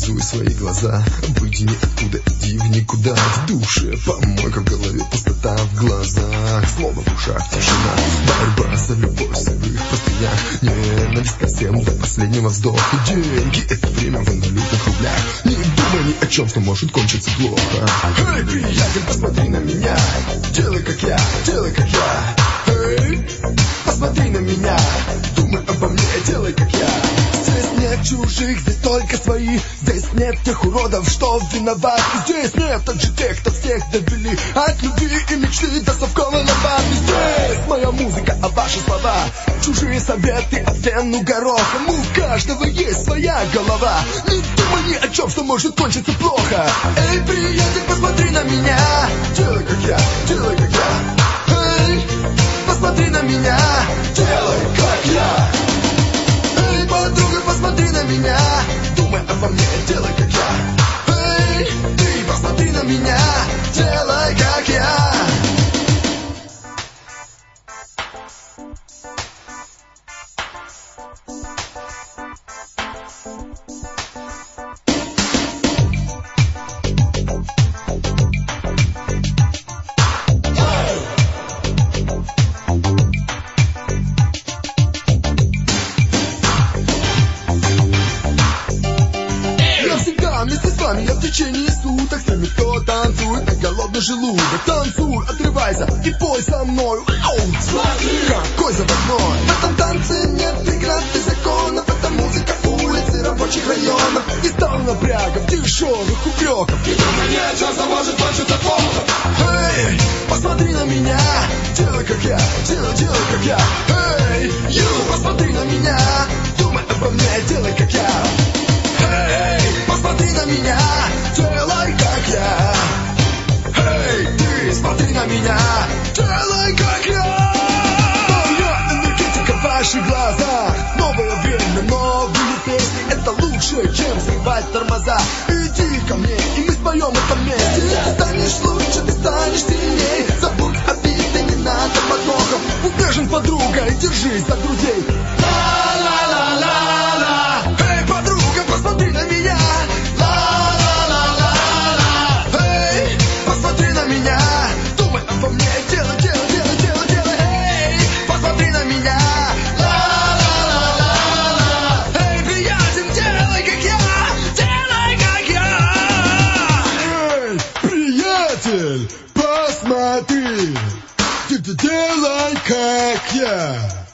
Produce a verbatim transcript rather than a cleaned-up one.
Закрой свои глаза, выйди ниоткуда, иди в никуда. В душе помойка, в голове пустота, в глазах словно в ушах тишина. Борьба за любовь в сырых простынях, ненависть ко всем до последнего вздоха. Деньги — это время в валютных рублях. Не думай ни о чем, что может кончиться плохо. Эй, приятель, посмотри на меня, делай как я, делай как я. Эй, посмотри на меня, думай обо мне, делай как я. Здесь нет чужих, здесь только свои. Здесь нет тех уродов, что виноваты. Здесь нет также тех, кто всех довели от любви и мечты до совковой лопаты. Здесь моя музыка, а ваши слова чужие советы, а в стену горохом. У каждого есть своя голова. Не думай ни о чем, что может кончиться плохо. Эй, приятель, посмотри на меня, делай как я, делай как я. Эй, посмотри на меня, делай как я. Эй, подруга, посмотри на меня, думай обо мне, делай как я. Эй, ты посмотри на меня, делай как я. Вместе с вами я в течение суток, с теми, кто танцует на голодный желудок. Танцуй, отрывайся и пой со мной. Ау! Смотри, какой заводной. В этом танце нет преград и законов. Это музыка улицы рабочих районов. Не стал напрягов, дешевых упреков. И думай, нет, что может кончиться плохо. Эй, посмотри на меня, делай как я, делай, делай как я. Эй, ю, посмотри на меня, думай обо мне, делай как я. Эй, посмотри на меня, делай как я. Эй, ты смотри на меня, делай как я. Моя энергетика в ваших глазах. Новое время, новые песни. Это лучше, чем срывать тормоза. Иди ко мне, и мы споем это вместе. Ты станешь лучше, ты станешь сильней. Забудь обиды, не надо подвохов. Убежим, подруга, и держись за друзей. Ла-ла-ла-ла-ла. Эй, подруга, посмотри на меня. Ла-ла-ла-ла-ла. Эй, посмотри на меня, думай обо мне, делай, делай, делай, делай, делай. Эй, посмотри на меня. Ла-ла-ла-ла-ла. Эй, приятель, делай как я, делай как я. Эй, приятель, посмотри, ты делай как я.